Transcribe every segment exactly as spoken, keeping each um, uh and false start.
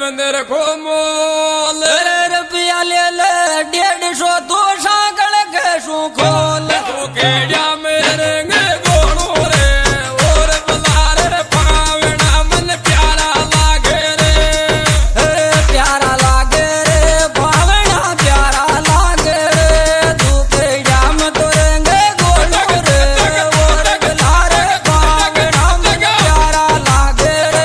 मंदिर को मोल रुपया ले ले डेढ़ सौ दो सागल के सू खोल तू केड़ा मेरे गोड़ो रे और बलारे पावना मन प्यारा लागे रे प्यारा लागे रे पावना प्यारा लागे रे तू केड़ा में तोरेंगे गोड़ो रे और बलारे पावना मन प्यारा लागे रे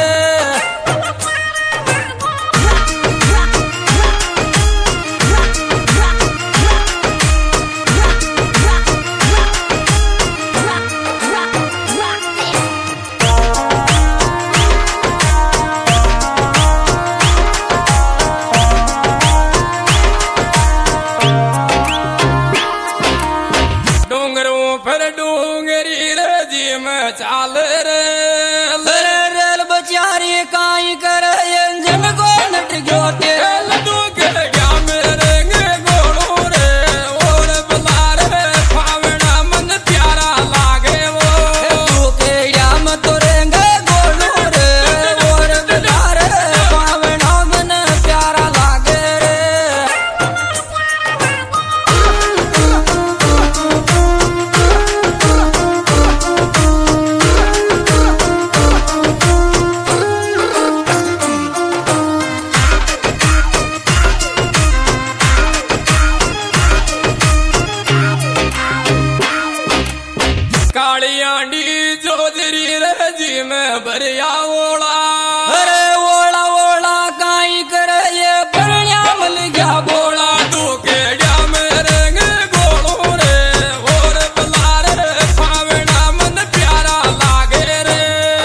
चाल रे रेल बचारी काई करे इंजन को नट गयो तेल तू केड़ा मेरे गोड़ो रे और बलारे पावना मन प्यारा लागे वो तू केड़ा में तोरेंगे गोड़ो रे और बलारे पावना मन प्यारा लागे रे काली आंडी चौधरी रे जी में भरिया ओला अरे ओला ओला काई करे ये बढ़िया मिल गया बोला तू केड़ा मेरे गोड़ो रे और बलारे पावना मन प्यारा लागे रे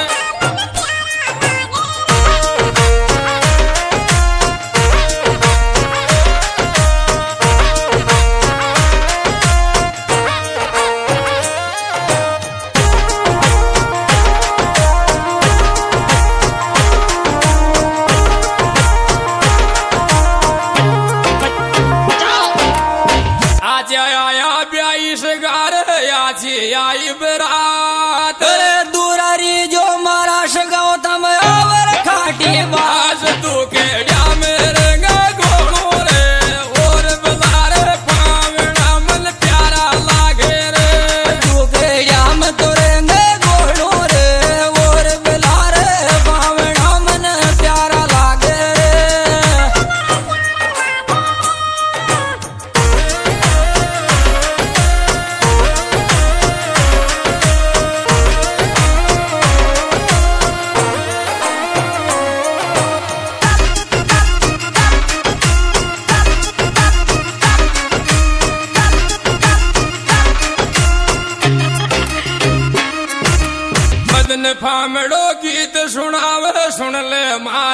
आज आया ब्याईस गार आजी आई बरात अरे दुरारी जो मारा सगाओ तम आवर खाटी बात आज तू केड़ा मेरे गोड़ो रे और बलारे पावना मन प्यारा लागे रे तू केड़ा में तोरेंगे गोड़ो रे और बलारे पावना मन प्यारा लागे रे मदन फामड़ो गीत सुनावे सुन ले माँ